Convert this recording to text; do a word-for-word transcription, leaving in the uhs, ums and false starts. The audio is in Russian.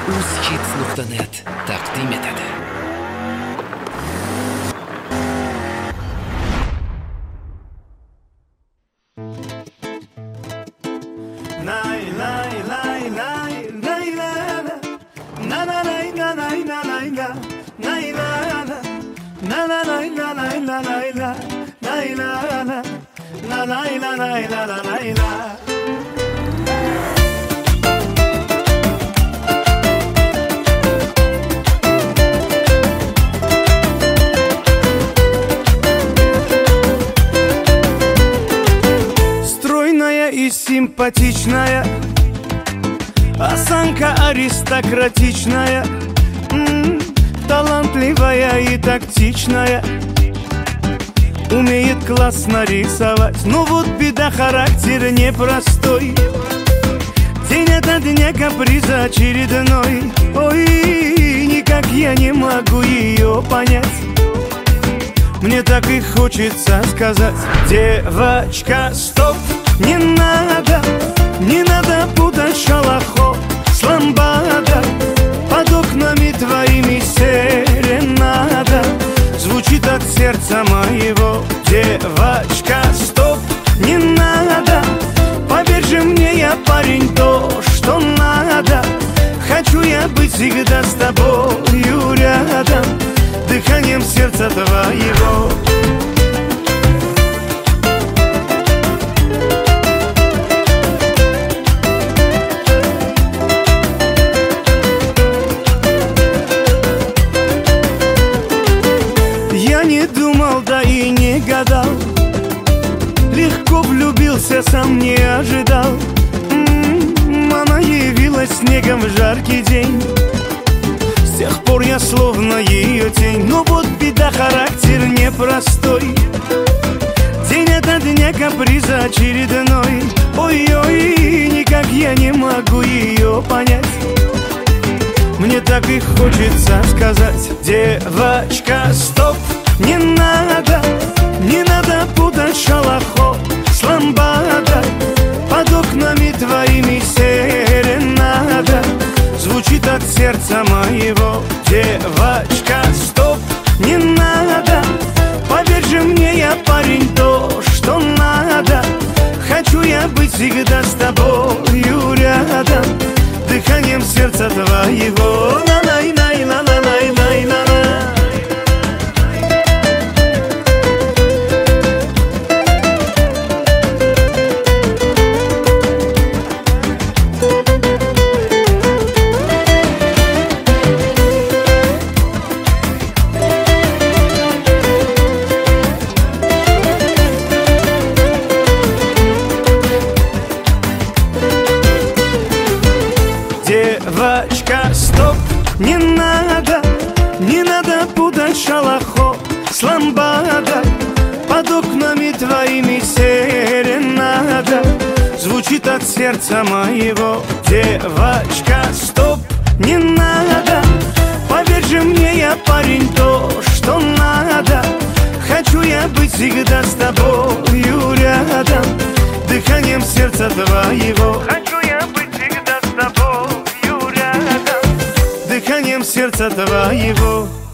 uzhits nuqta net taqdim etadi. Lay lay lay lay lay la na na lay na lay na lay la lay la na na lay na lay la lay la lay la la lay la lay la la lay la. И симпатичная, осанка аристократичная, м-м, талантливая и тактичная, умеет классно рисовать. Но вот беда, характер непростой, день ото дня каприза очередной. Ой, никак я не могу ее понять. Мне так и хочется сказать: девочка, стоп! Не надо, не надо путать шалахо с ламбадой. Под окнами твоими серенада звучит от сердца моего. Девочка, стоп, не надо, поверь же мне, я парень, то, что надо. Хочу я быть всегда с тобою рядом, дыханием сердца твоего. Да и не гадал, легко влюбился, сам не ожидал. М-м, она явилась снегом в жаркий день. С тех пор я словно ее тень. Но вот беда, характер непростой, день ото дня каприза очередной. Ой-ой, никак я не могу ее понять. Мне так и хочется сказать: девочка, стоп! Не надо, не надо путать шалахо с ламбадой. Под окнами твоими серенада звучит от сердца моего. Девочка, стоп, не надо, поверь же мне, я парень, то, что надо. Хочу я быть всегда с тобою рядом, дыханием сердца твоего. На-на-на-на-на-на-на-на-на. Девочка, стоп, не надо, не надо путать шалахо с ламбадой. Под окнами твоими серенада звучит от сердца моего. Девочка, стоп, не надо, поверь же мне, я парень, то, что надо. Хочу я быть всегда с тобою рядом, дыханием сердца твоего. Хочу я быть всегда с тобою рядом, дыханием сердца твоего.